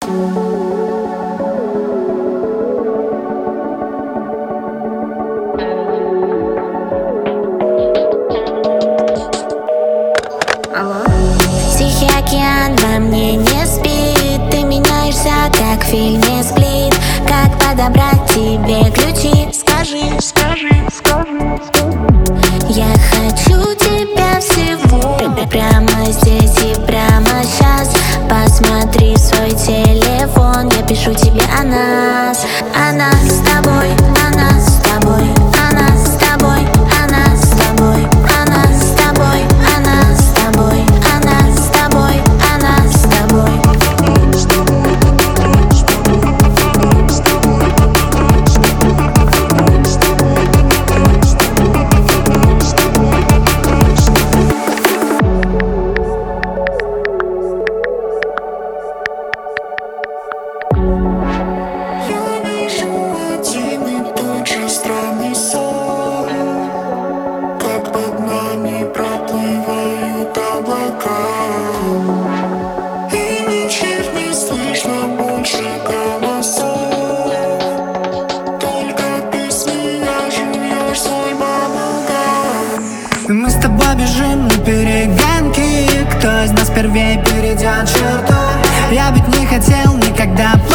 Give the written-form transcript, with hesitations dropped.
Алло? Тихий океан во мне не спит. Ты меняешься, как в фильме «Сплит». Как подобрать тебе ключи? Скажи. Я хочу тебя всего, прямо здесь и прямо сейчас. Посмотри в свой телефон, я пишу тебе о нас. Она с тобой, она с тобой, она с тобой, она с тобой, она с тобой, она с тобой, она с тобой, она с тобой. Я вижу один и тот же странный сон, как под нами проплывают облака, и ничего не слышно больше голосов. Только ты с меня жуешь свой баблгам. Мы с тобой бежим на перегонки. Кто из нас первее перейдет черту? Я ведь не хотел никогда